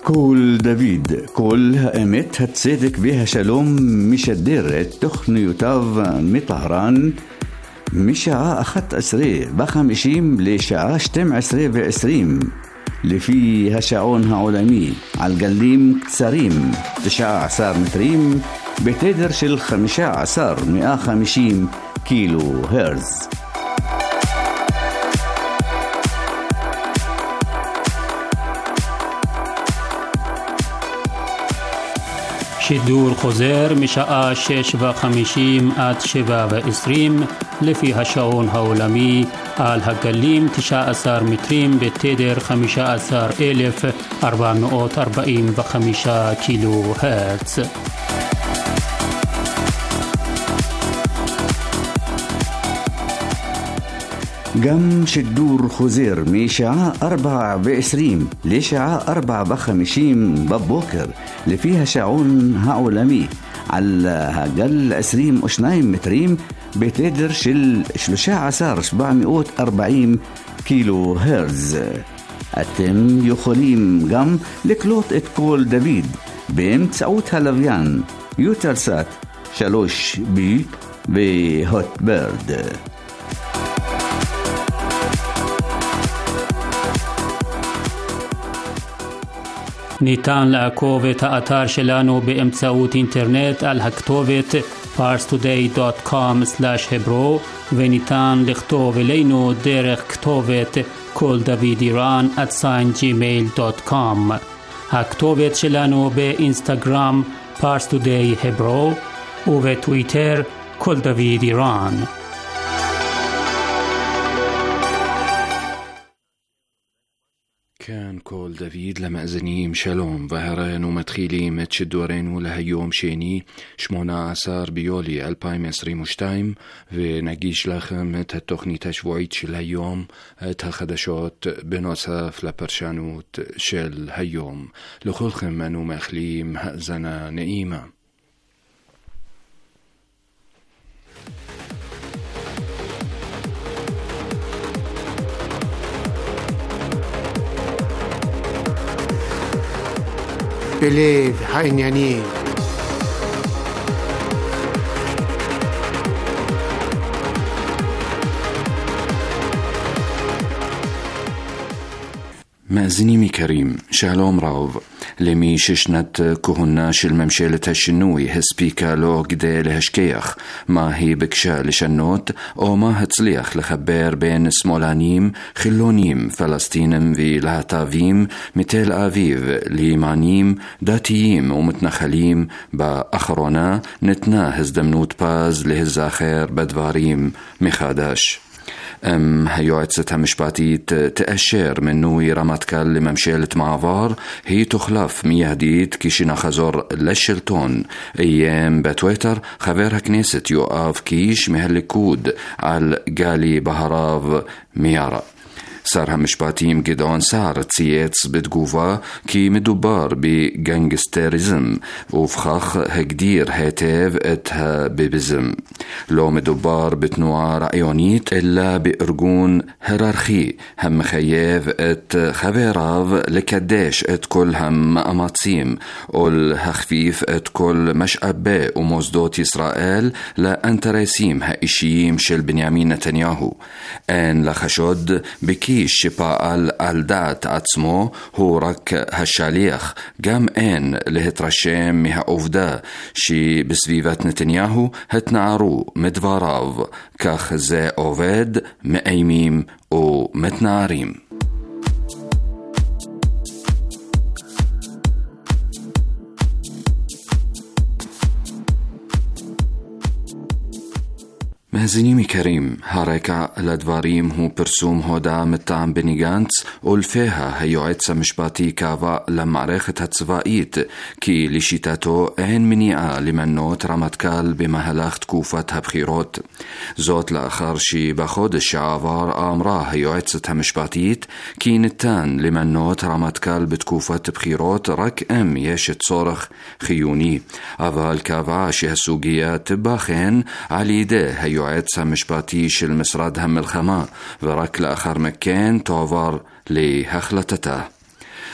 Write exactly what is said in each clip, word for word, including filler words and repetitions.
קול דוד, קול האמת, הצדק והשלום, משדר את תוכניותיו מטהרן משעה אחת עשרה וחמישים לשעה שתים עשרה ועשרים לפי השעון העולמי, על גלים קצרים תשע עשרה מטרים בתדר של חמישה עשר מאה וחמישים קילו הרץ. שידור חוזר משעה שש וחמישים עד שבע ועשרים לפי השעון העולמי על הגלים תשע עשרה מטרים בתדר חמישה עשר אלף ארבע מאות ארבעים וחמישה קילו הרץ. גם שידור חוזר משעה ארבע ועשרים לשעה ארבע וחמישים בבוקר לפי השעון העולמי על הגל עשרים ושניים מטרים בתדר של שלושה עשר אלף שבע מאות וארבעים קילו הרץ. אתם יכולים גם לקלוט את קול דוד באמצעות הלוויין יוטלסאט שלוש בי והוטברד. ניתן לעקוב את האתר שלנו באמצעות אינטרנט על הכתובת פארס טודיי דוט קום סלאש hebro וניתן לכתוב אלינו דרך כתובת קול דוד איראן at sign gmail דוט קום. הכתובת שלנו באינסטגרם פארס טודיי hebro ובטוויטר קול דוד איראן. كان كول دافيد لمأزنيم شلوم وهرانو متخيليم اتشدورينو لهيوم شيني شمونا عصار بيولي ألبايم عشرين وشتايم ونجيش لخم التخني تشويت شل هيوم تخدشات بنصف لبرشانوت شل هيوم لخلخم منو مخليم هأزنا نئيمة. בלב העניינים. מאזינים יקרים, שלום רב. למי ששנת כהונה של ממשלת השינוי הספיקה לו כדי להשכיח מה היא ביקשה לשנות או מה הצליח לחבר בין שמאלנים, חילונים, פלסטינים ולהט"בים מתל אביב לימנים, דתיים ומתנחלים, באחרונה נתנה הזדמנות פז להיזכר בדברים מחדש. أم היועצת המשפטית תאשר מינוי רמטכ"ל לממשלת מעבר, היא תוחלף מיידית כשנחזור לשלטון. איים בטוויטר חבר הכנסת יואב קיש מהליכוד על גלי בהרב מיארה. שר המשפטים גדעון סער צייץ בתגובה כי מדובר בגנגסטריזם, ובכך הגדיר היטב את הביביזם. לא מדובר בתנועה רעיונית אלא בארגון היררכי המחייב את חבריו לקדש את כל המאמצים ולהכפיף את כל משאבי ומוסדות ישראל לאינטרסים האישיים של בנימין נתניהו. אין לחשוד בכי שפעל על דעת עצמו, הוא רק השליח. גם אין להתרשם מהעובדה שבסביבת נתניהו התנערו מדבריו. כך זה עובד, מאיימים ומתנערים. מאזינים יקרים, הרקע לדברים הוא פרסום הודעה מטעם בני גנץ, ולפיה היועץ המשפטי קבע למערכת הצבאית כי לשיטתו אין מניעה למנות רמטכ"ל במהלך תקופת הבחירות. זאת לאחר שבחודש שעבר אמרה היועצת המשפטית כי ניתן למנות רמטכ"ל בתקופת בחירות רק אם יש צורך חיוני, אבל קבעה שהסוגיה תיבחן על ידי היועץ היועץ המשפטי של משרד המלחמה, ורק לאחר מכן תועבר להחלטתה.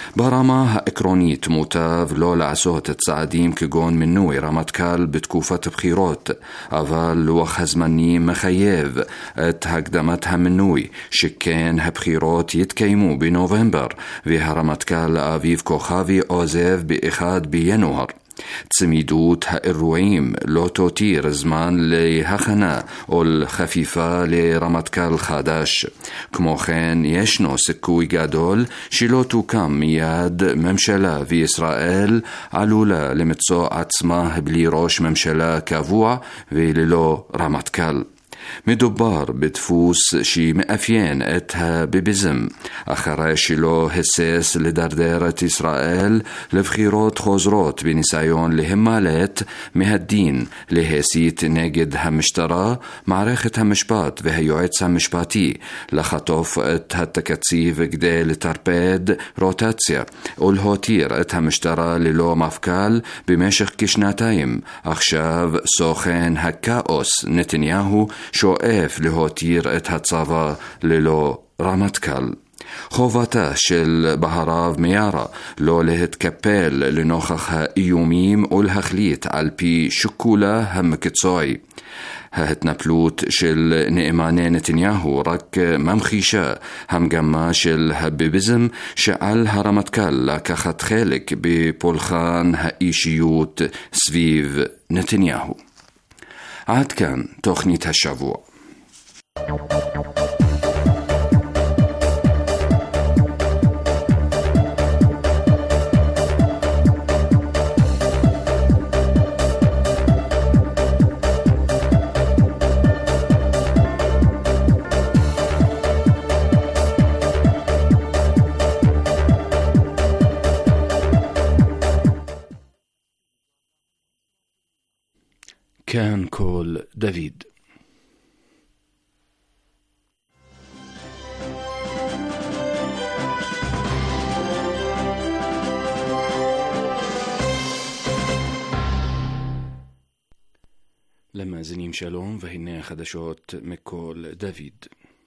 ברמה העקרונית מוטב לא לעשות צעדים כגון מינוי רמטכ"ל בתקופת בחירות, אבל לוח הזמנים מחייב את הקדמת המינוי, שכן הבחירות יתקיימו בנובמבר והרמטכ"ל אביב כוכבי עוזב ב-אחד בינואר. צמידות האירועים לא תותיר זמן להכנה או לחפיפה לרמטכ"ל חדש. כמו כן, ישנו סיכוי גדול שלא תוקם מיד ממשלה, וישראל עלולה למצוא עצמה בלי ראש ממשלה קבוע וללא רמטכ"ל. מדובר בדפוס שמאפיין את הביביזם, אחרי שלא הסס לדרדר את ישראל לבחירות חוזרות בניסיון להימלט מהדין, להסית נגד המשטרה, מערכת המשפט והיועץ המשפטי, לחטוף את התקציב כדי לטרפד רוטציה ולהותיר את המשטרה ללא מפכ"ל במשך כשנתיים. עכשיו סוכן הכאוס נתניהו שואף להותיר את הצבא ללא רמטכ"ל. חובתה של בהרב מיארה לא להתקפל לנוכח האיומים ולהחליט על פי שיקולה המקצועי. ההתנפלות של נאמני נתניהו רק ממחישה המגמה של הביביזם שעל הרמטכ"ל לקחת חלק בפולחן האישיות סביב נתניהו. עד כאן תוכנית השבוע. כאן כל דוד. למאזינים שלום, והנה החדשות מכל דוד.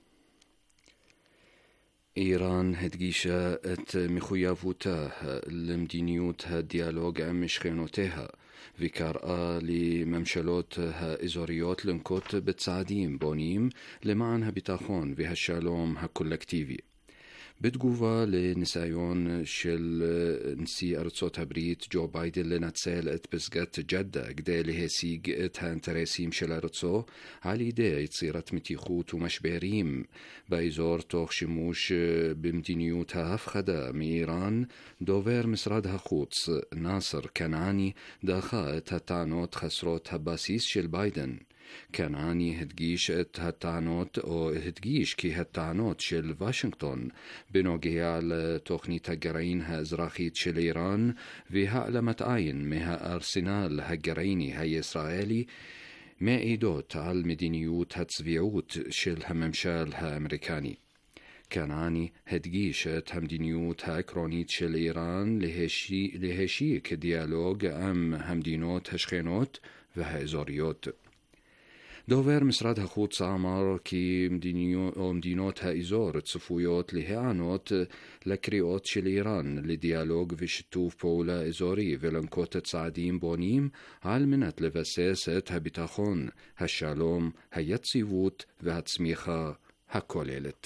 איראן הדגישה את מחויבותה למדיניות הדיאלוג עם שכנותיה, וקראה לממשלות האזוריות לנקוט בצעדים בונים למען הביטחון והשלום הקולקטיבי. בתגובה לניסיון של נשיא ארצות הברית ג'ו ביידן לנצל את פסגת ג'דה כדי להשיג את האינטרסים של ארצו על ידי יצירת מתיחות ומשברים באזור תוך שימוש במדיניות ההפחדה מאיראן, דובר משרד החוץ נאסר כנעני דחה את הטענות חסרות הבסיס של ביידן. כנעני הדגיש את הטענות או הדגיש כי הטענות של וושינגטון בנוגע לתוכנית הגרעין האזרחית של איראן והעלמת עין מהארסנל הגרעיני הישראלי מעידות על מדיניות הצביעות של הממשל האמריקני. כנעני הדגיש את המדיניות העקרונית של איראן להשיק דיאלוג עם המדינות השכנות והאזוריות. דובר משרד החוץ אמר כי מדינות האזור צפויות להיענות לקריאות של איראן לדיאלוג ושיתוף פעולה אזורי ולנקוט צעדים בונים על מנת לבסס את הביטחון, השלום, היציבות והצמיחה הכוללת.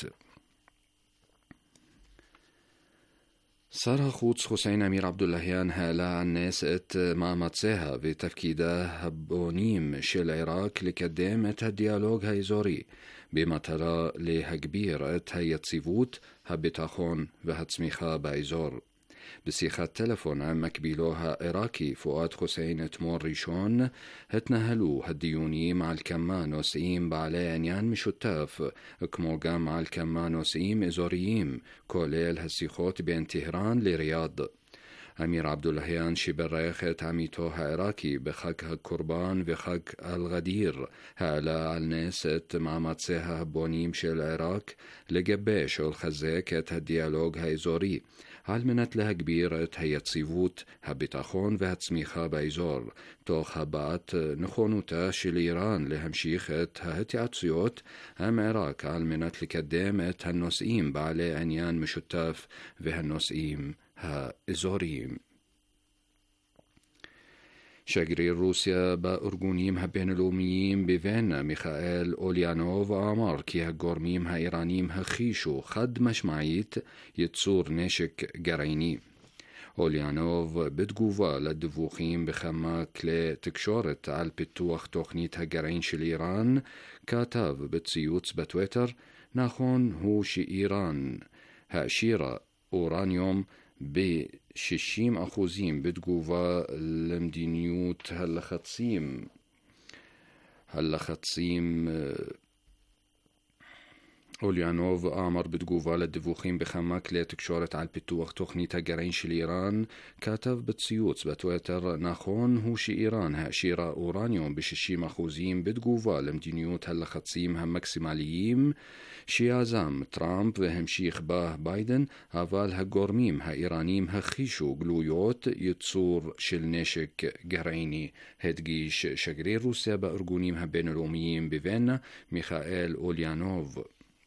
שר החוץ חוסיין אמיר עבדולהיאן העלה על נס את מאמציה ותפקידה הבונים של עיראק לקדם את הדיאלוג האזורי במטרה להגביר את היציבות, הביטחון והצמיחה באזור. בשיחת טלפון עם מקבילו העיראקי פואד חוסיין אתמול ראשון התנהלו הדיונים על כמה נושאים בעלי עניין משותף, כמו גם על כמה נושאים אזוריים, כולל השיחות בין טהרן לריאד. אמיר עבדולהיאן שברך את עמיתו העיראקי בחג הקורבן וחג אל-גדיר העלה על נס את מאמציה הבונים של עיראק לגבש ולחזק את הדיאלוג האזורי על מנת להגביר את היציבות, הביטחון והצמיחה באזור, תוך הבעת נכונותה של איראן להמשיך את ההתייעצויות עם עיראק על מנת לקדם את הנושאים בעלי עניין משותף והנושאים האזוריים. שגריר רוסיה בארגונים הבינלאומיים בווינה מיכאל אוליאנוב אמר כי הגורמים האיראנים הכחישו חד משמעית ייצור נשק גרעיני. אוליאנוב בתגובה לדיווחים בכמה כלי תקשורת על פיתוח תוכנית הגרעין של איראן כתב בציוץ בטוויטר, נכון הוא שאיראן העשירה אורניום ב-שישים אחוזים בתגובה למדיניות הלחצים הלחצים אוליאנוב אמר בתגובה לדיווחים בכמה כלי תקשורת על פיתוח תוכנית הגרעין של איראן, כתב בציוץ בטוויטר, נכון הוא שאיראן העשירה אורניום ב-שישים אחוזים בתגובה למדיניות הלחצים המקסימליים שיזם טראמפ והמשיך בה ביידן, אבל הגורמים האיראנים הכחישו גלויות ייצור של נשק גרעיני, הדגיש שגריר רוסיה בארגונים הבינלאומיים בווינה מיכאל אוליאנוב.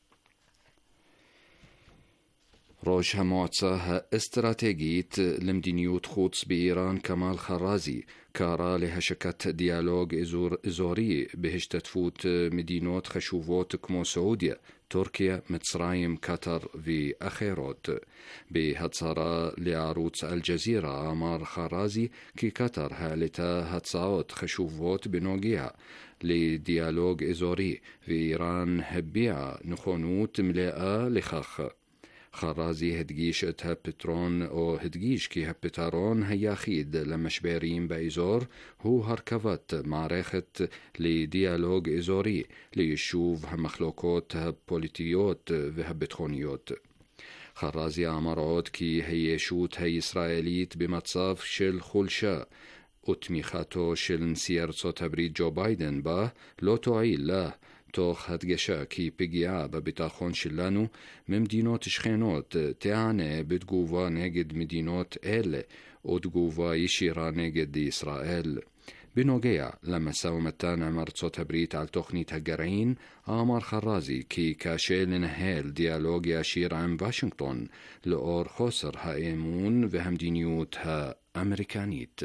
ראש המועצה האסטרטגית למדיניות חוץ באיראן כמאל חרזי קרא להשקת דיאלוג אזור, אזורי בהשתתפות מדינות חשובות כמו סעודיה, טורקיה, מצרים, קטר ואחרות. בהצהרה לערוץ אל-ג'זירה אמר חרזי כי קטר העלתה הצעות חשובות בנוגע לדיאלוג אזורי ואיראן הביעה נכונות מלאה לכך. חרזי הדגיש את הפתרון או הדגיש כי הפתרון היחיד למשברים באזור הוא הרכבת מערכת לדיאלוג אזורי ליישוב המחלוקות הפוליטיות והביטחוניות. חרזי אמר עוד כי הישות הישראלית במצב של חולשה ותמיכתו של נשיא ארצות הברית ג'ו ביידן בה לא תועיל לה, תוך הדגשה כי פגיעה בביטחון שלנו ממדינות שכנות תענה בתגובה נגד מדינות אלה או תגובה ישירה נגד ישראל. בנוגע למשא ומתן עם ארצות הברית על תוכנית הגרעין, אמר חרזי כי קשה לנהל דיאלוג ישיר עם וושינגטון לאור חוסר האמון והמדיניות האמריקנית.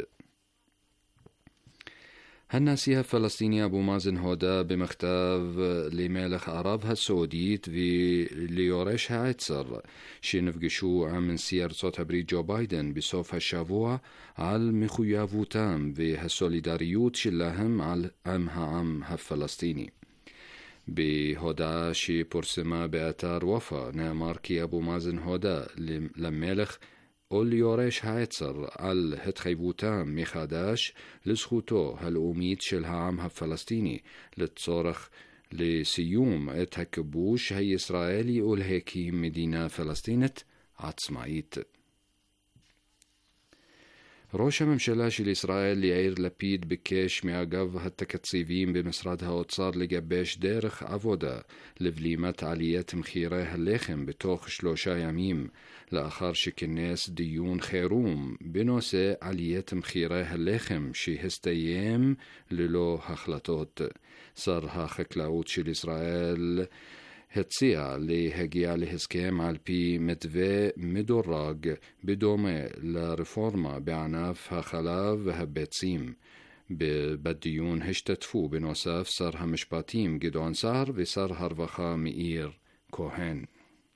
הנשיא הפלסטיני אבו מאזן הודה במכתב למלך ערב הסעודית וליורש העצר שנפגשו עם נשיא ארצות הברית ג'ו ביידן בסוף השבוע על מחויבותם והסולידריות שלהם עם העם הפלסטיני. בהודעה שפורסמה באתר וופא נאמר כי אבו מאזן הודה למלך או ליורש העצר על התחייבותם מחדש לזכותו הלאומית של העם הפלסטיני לצורך לסיום את הכיבוש הישראלי ולהקים מדינה פלסטינית עצמאית. ראש הממשלה של ישראל יאיר לפיד ביקש מאגף התקציבים במשרד האוצר לגבש דרך עבודה לבלימת עליית מחירי הלחם בתוך שלושה ימים, לאחר שכנס דיון חירום בנושא עליית מחירי הלחם שהסתיים ללא החלטות. שר החקלאות של ישראל הציע להגיע להסכם על פי מתווה מדורג בדומה לרפורמה בענף החלב והביצים. בדיון השתתפו בנוסף שר המשפטים גדעון סער ושר הרווחה מאיר כהן.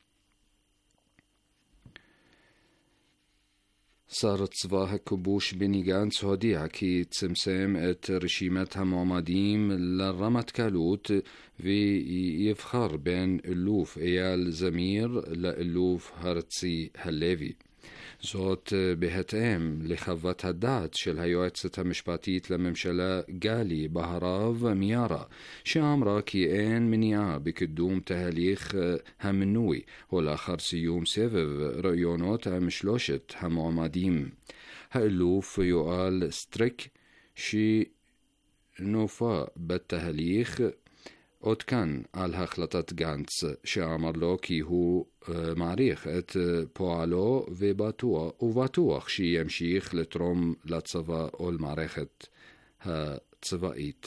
שר צבא הכיבוש בני גנץ הודיע כי צמצם את רשימת המועמדים לרמטכ"לות ויבחר בין אלוף אייל זמיר לאלוף הרצי הלוי. זאת בהתאם לחוות הדעת של היועצת המשפטית לממשלה גלי בהרב מיארה, שאמרה כי אין מניעה בקידום תהליך המינוי ולאחר סיום סבב ראיונות עם שלושת המועמדים. האלוף יואל סטריק שנופע בתהליך עוד כאן על החלטת גנץ שאמר לו כי הוא uh, מעריך את uh, פועלו ובטוח, ובטוח שימשיך לתרום לצבא או למערכת הצבאית.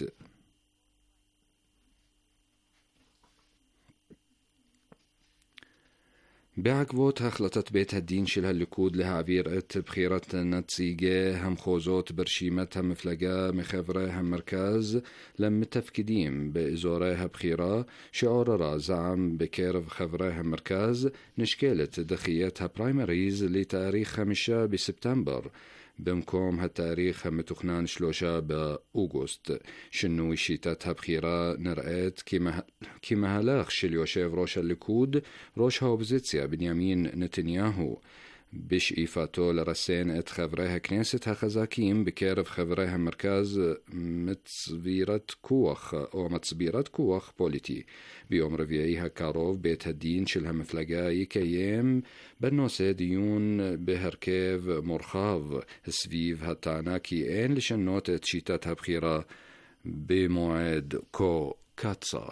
בעקבות החלטת בית הדין של הליכוד להעביר את בחירת נציגי המחוזות ברשימת המפלגה מחברי המרכז למתפקדים באזורי הבחירה שעוררה זעם בקרב חברי המרכז, נשקלת דחיית הפריימריז לתאריך חמישה בספטמבר במקום התאריך המתוכנן שלושה באוגוסט. שינוי שיטת הבחירה נראית כמה... כמהלך של יושב ראש הליכוד, ראש האופוזיציה בנימין נתניהו, בשאיפתו לרסן את חברי הכנסת החזקים בקרב חברי המרכז מצבירת כוח או מצבירת כוח פוליטי. ביום רביעי הקרוב בית הדין של המפלגה יקיים בנושא דיון בהרכב מורחב סביב הטענה כי אין לשנות את שיטת הבחירה במועד כה קצר.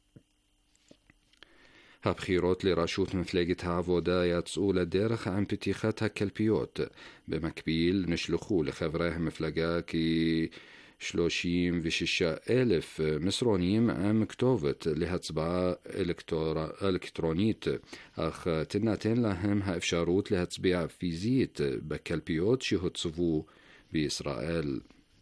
הבחירות לראשות מפלגת העבודה יצאו לדרך עם פתיחת הקלפיות. במקביל נשלחו לחברי המפלגה כ-שלושים ושישה אלף מסרונים עם כתובת להצבעה אלקטור... אלקטרונית, אך תינתן להם האפשרות להצביע פיזית בקלפיות שהוצבו בישראל.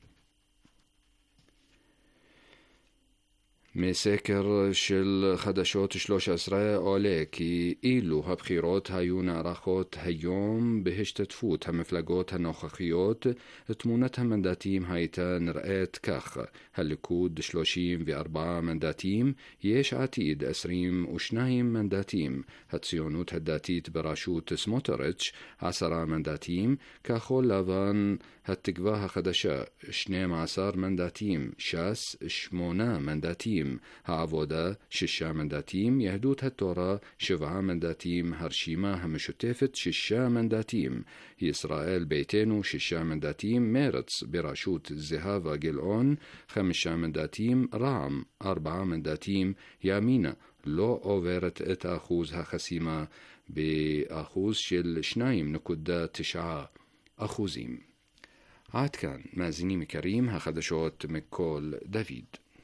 מסקר של חדשות שלוש עשרה עולה כי אילו הבחירות היו נערכות היום בהשתתפות המפלגות הנוכחיות, תמונת המנדטים הייתה נראית כך: הליכוד שלושים וארבעה מנדטים, יש עתיד עשרים ושניים מנדטים, הציונות הדתית בראשות סמוטריץ' עשרה מנדטים, כחול לבן התקווה החדשה שנים עשר מנדטים, ש"ס שמונה מנדטים, העבודה שישה מנדטים, יהדות התורה שבעה מנדטים, הרשימה המשותפת שישה מנדטים, ישראל ביתנו שישה מנדטים, מרץ בראשות זהבה גילאון חמישה מנדטים, רע"מ ארבעה מנדטים, ימינה לא עוברת את אחוז החסימה באחוז של שתיים נקודה תשע אחוזים. עד כאן מאזינים יקרים החדשות מכל דוד.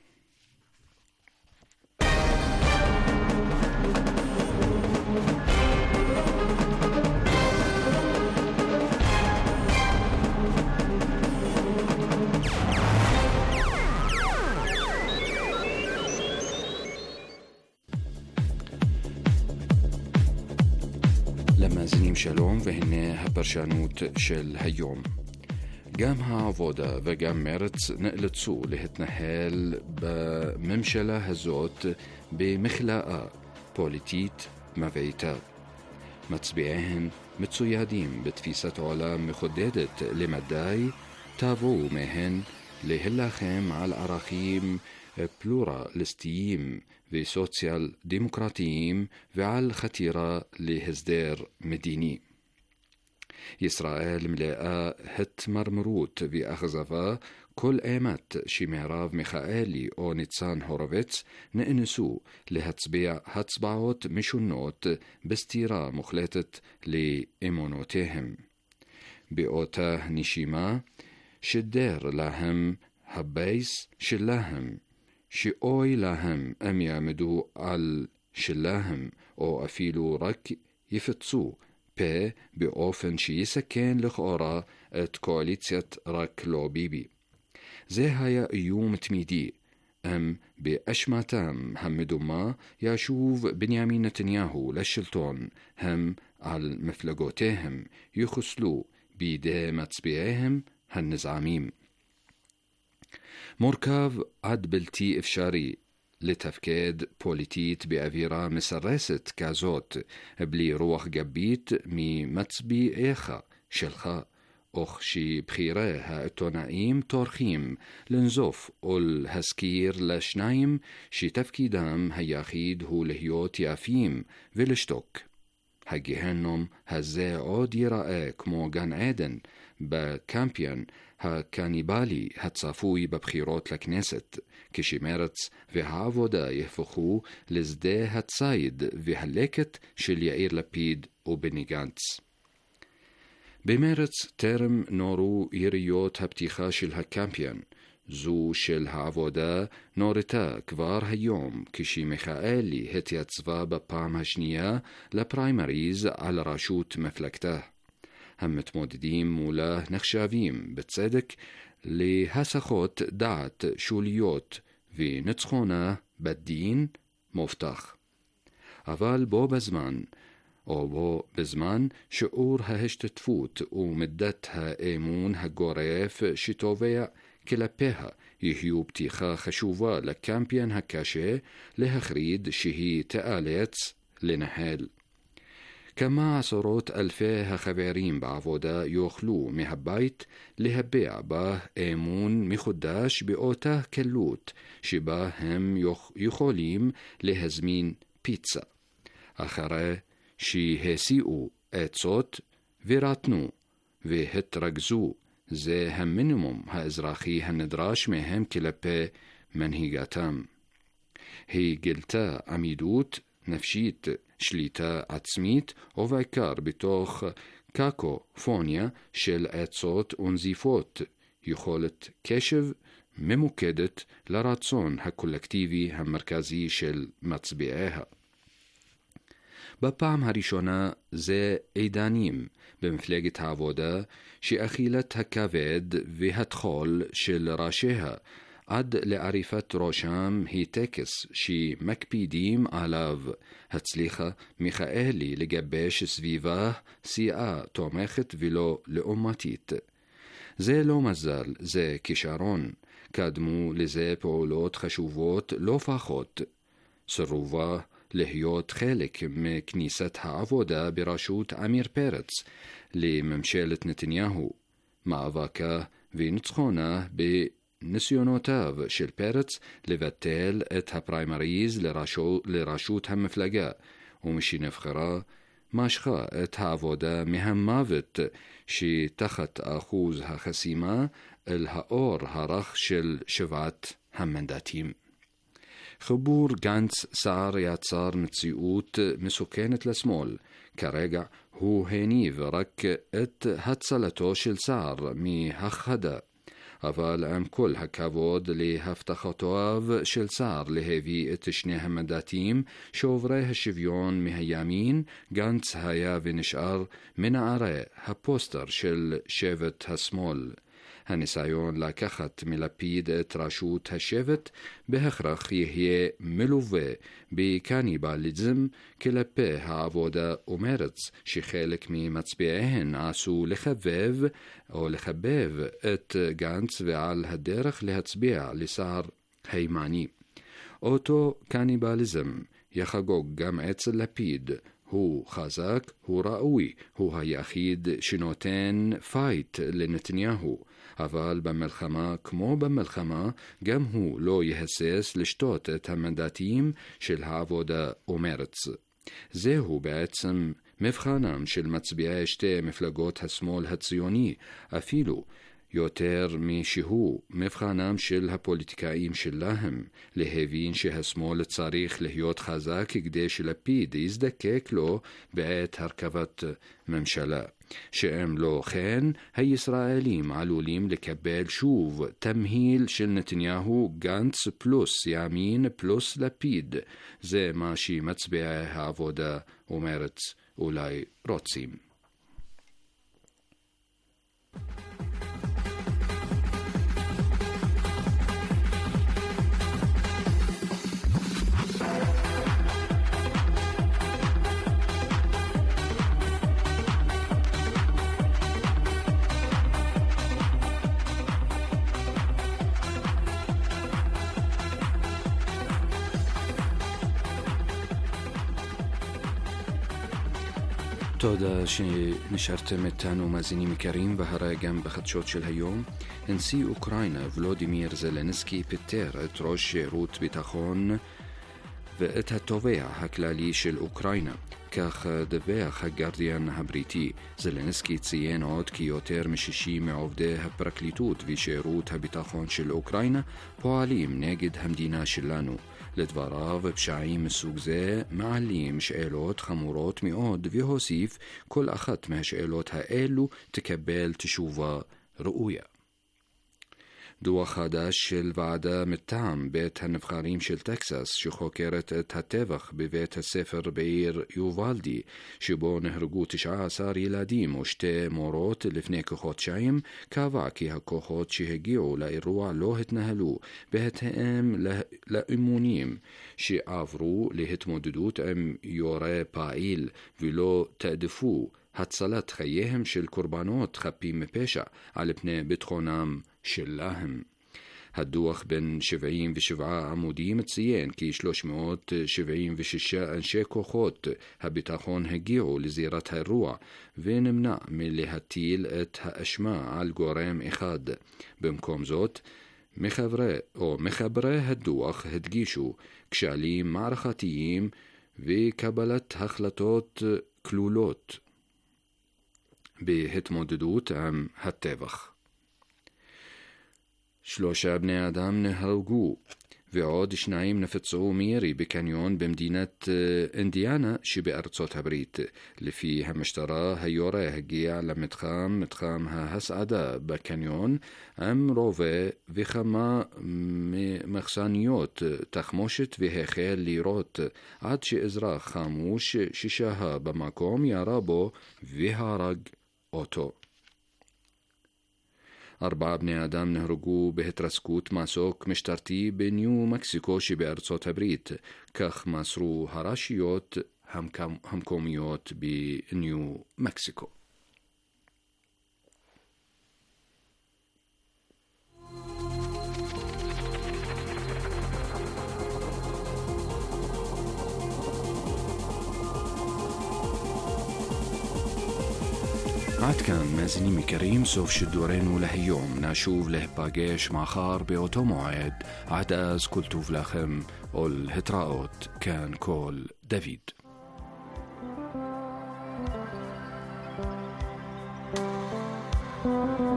למאזינים שלום, והנה הפרשנות של היום. גם העבודה וגם מרץ נאלצו להתנהל בממשלה הזאת במכלאה פוליטית מבעיתה. מצביעיהן מצוידים בתפיסת עולם מחודדת למדי, תבואו מהן להילחם על ערכים פלורליסטיים וסוציאל דמוקרטיים ועל חתירה להסדר מדיני. ישראל מלאה התמרמרות ואכזבה כל אימת שמרב מיכאלי או ניצן הורוביץ נאנסו להצביע הצבעות משונות בסתירה מוחלטת לאמונותיהם. באותה נשימה שדר להם הבייס שלהם שאוי להם אם יעמדו על שלהם או אפילו רק יפצו פה באופן שיסכן לכאורה את קואליציית רק לא ביבי. זה היה איום תמידי, אם באשמתם המדומה ישוב בנימין נתניהו לשלטון, הם על מפלגותיהם יחוסלו בידי מצביעיהם הנזעמים. מורכב עד בלתי אפשרי לתפקד פוליטית באווירה מסרסת כזאת, בלי רוח גבית ממצביעיך שלך, וכשבחירי העיתונאים טורחים לנזוף או להזכיר לשניים שתפקידם היחיד הוא להיות יפים ולשתוק. הגהנום הזה עוד ייראה כמו גן עדן בקמפיין הקניבלי הצפוי בבחירות לכנסת, כשמרץ והעבודה יהפכו לשדה הציד והלקט של יאיר לפיד ובני גנץ. במרץ טרם נורו יריות הפתיחה של הקמפיין, זו של העבודה נורתה כבר היום כשמיכאלי התייצבה בפעם השנייה לפריימריז על ראשות מפלגתה. המתמודדים מולה נחשבים בצדק להסחות דעת שוליות וניצחונה בדין מובטח. אבל בו בזמן, או בו בזמן שיעור ההשתתפות ומידת האמון הגורף שתובע כלפיה יהיו פתיחה חשובה לקמפיין הקשה להחריד שהיא תיאלץ לנהל. כמה עשרות אלפי החברים בעבודה יוכלו מהבית להביע בה אמון מחודש באותה קלות שבה הם יכולים להזמין פיצה, אחרי שהסיעו עצות ורתנו והתרכזו. זה המינימום האזרחי הנדרש מהם כלפי מנהיגתם. היא גילתה עמידות נפשית, שליטה עצמית, ובעיקר בתוך קקופוניה של עצות ונזיפות, יכולת קשב ממוקדת לרצון הקולקטיבי המרכזי של מצביעיה. בפעם הראשונה זה עידנים במפלגת העבודה שאכילת הכבד והתחול של ראשיה עד לעריפת ראשם היא טקס שמקפידים עליו. הצליחה מיכאלי לגבש סביבה סיעה תומכת ולא לעומתית. זה לא מזל, זה כישרון. קדמו לזה פעולות חשובות לא פחות. סירובה להיות חלק מכניסת העבודה בראשות עמיר פרץ לממשלת נתניהו, מאבקה וניצחונה בניסיונותיו של פרץ לבטל את הפריימריז לראשות, לראשות המפלגה, ומשנבחרה משכה את העבודה מהמוות שתחת אחוז החסימה אל האור הרך של שבעת המנדטים. חיבור גנץ-סער יצר מציאות מסוכנת לשמאל. כרגע הוא הניב רק את הצלתו של סער מהכחדה. אבל עם כל הכבוד להבטחותיו של סער להביא את שני המנדטים שוברי השוויון מהימין, גנץ היה ונשאר מנערי הפוסטר של שבט השמאל. הניסיון לקחת מלפיד את ראשות השבט בהכרח יהיה מלווה בקניבליזם כלפי העבודה ומרץ שחלק ממצביעיהן עשו לחבב או לחבב את גנץ ועל הדרך להצביע לסער הימני. אותו קניבליזם יחגוג גם אצל לפיד. הוא חזק, הוא ראוי, הוא היחיד שנותן פייט לנתניהו, אבל במלחמה כמו במלחמה גם הוא לא יהסס לשתות את המנדטים של העבודה ומרץ. זהו בעצם מבחנם של מצביעי שתי מפלגות השמאל הציוני, אפילו יותר משהוא מבחנם של הפוליטיקאים שלהם, להבין שהשמאל צריך להיות חזק כדי שלפיד יזדקק לו בעת הרכבת ממשלה. שאם לא כן, הישראלים עלולים לקבל שוב תמהיל של נתניהו גנץ פלוס ימין פלוס לפיד. זה מה שמצביעי העבודה ומרץ אולי רוצים. תודה שנשארתם איתנו מאזינים יקרים, והרי גם בחדשות של היום. נשיא אוקראינה ולודימיר זלנסקי פיטר את ראש שירות ביטחון ואת התובע הכללי של אוקראינה. כך דווח הגרדיאן הבריטי. זלנסקי ציין עוד כי יותר משישים מעובדי הפרקליטות ושירות הביטחון של אוקראינה פועלים נגד המדינה שלנו. לדבריו, פשעים מסוג זה מעלים שאלות חמורות מאוד, והוסיף, כל אחת מהשאלות האלו תקבל תשובה ראויה. דוח חדש של ועדה מטעם בית הנבחרים של טקסס שחוקרת את הטבח בבית הספר בעיר יובלדי שבו נהרגו תשעה עשר ילדים ושתי מורות לפני כחודשיים קבע כי הכוחות שהגיעו לאירוע לא התנהלו בהתאם לאימונים שעברו להתמודדות עם יורה פעיל ולא תעדפו הצלת חייהם של קורבנות חפים מפשע על פני ביטחונם שלהם. הדוח בן שבעים ושבעה עמודים ציין כי שלוש מאות שבעים ושישה אנשי כוחות הביטחון הגיעו לזירת האירוע ונמנע מלהטיל את האשמה על גורם אחד. במקום זאת, מחברי או מחברי הדוח הדגישו כשלים מערכתיים וקבלת החלטות כלולות בהתמודדות עם הטבח. שלושה בני אדם נהרגו ועוד שניים נפצעו מירי בקניון במדינת אינדיאנה שבארצות הברית. לפי המשטרה היורה הגיע למתחם מתחם ההסעדה בקניון עם רובה וכמה מחסניות תחמושת והחל לירות עד שאזרח חמוש ששהה במקום ירה בו והרג אותו. ארבעה בני אדם נהרגו בהתרסקות מסוק משטרתי בניו מקסיקו שבארצות הברית, כך מסרו הרשויות המקומיות בניו מקסיקו. עד כאן מאזינים יקרים, סוף שידורנו להיום. נשוב להיפגש מחר באותו מועד. עד אז כל טוב לכם ולהתראות. כאן כל דוד. Thank you.